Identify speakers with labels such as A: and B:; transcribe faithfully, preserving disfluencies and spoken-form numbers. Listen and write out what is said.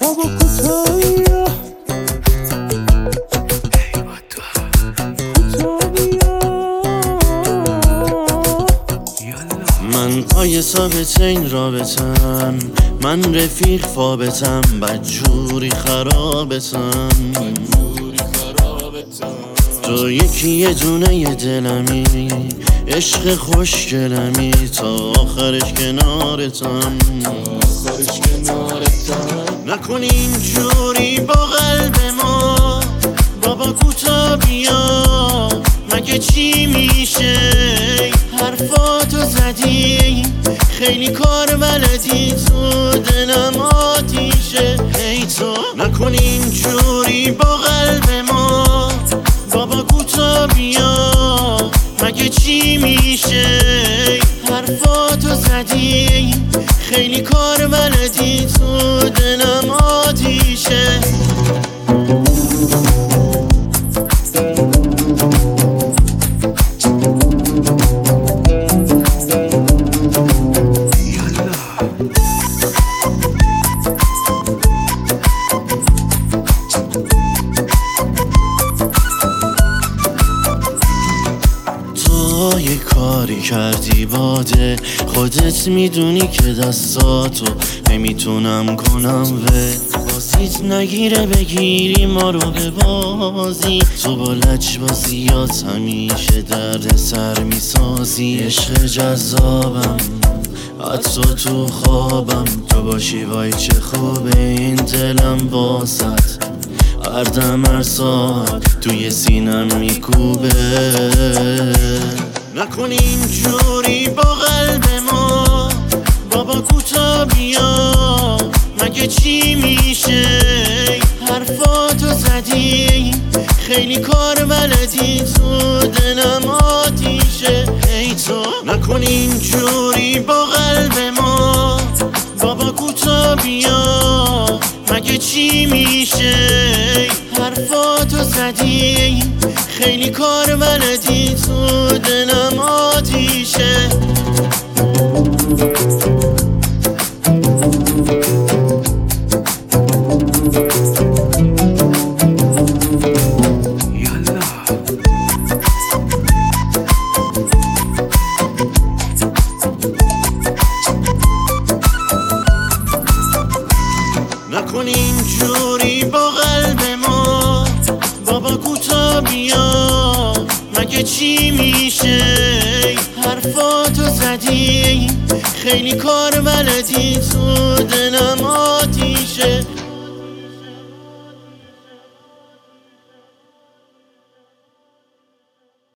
A: بابا کوتاهیه من پای ثابت این رابطم، من رفیق فابتم، بدجوری خرابتم. تو یکی یه دونه یه دلمی، عشق خوشگلمی، تا آخرش کنارتم. نکن اینجوری با قلب ما بابا کوتا بیا، مگه چی میشه حرفاتو زدی، خیلی کار بلدی، تو دلم آتیشه. ای تو نکن اینجوری با قلب ما بابا کوتا بیا، مگه چی میشه حرفاتو زدی، خیلی کار بلدی، تو دلم آتیشه. تو یه کاری کردی باده، خودت میدونی که دستاتو نمیتونم کنم و بازیت نگیره بگیری ما رو به بازی. تو با لج بازیات همیشه درد سر میسازی، عشق جذابم حتی تو خوابم، تو باشی وای چه خوبه این دلم باست، هر دم هر ساعت توی سینم میکوبه. نکن اینجوری با قلب ما بابا کوتا بیا، مگه چی میشه حرفاتو زدی، خیلی کار بلدی، تو دلم آتیشه. ای تو نکن اینجوری با قلب ما بابا کوتا بیا، مگه چی میشه حرفاتو زدی، خیلی کار بلدی، تو دلم آتیشه. نکن اینجوری با قلب ما بابا کوتا بیا، مگه چی میشه حرفاتو زدی، خیلی کار بلدی، تو دلم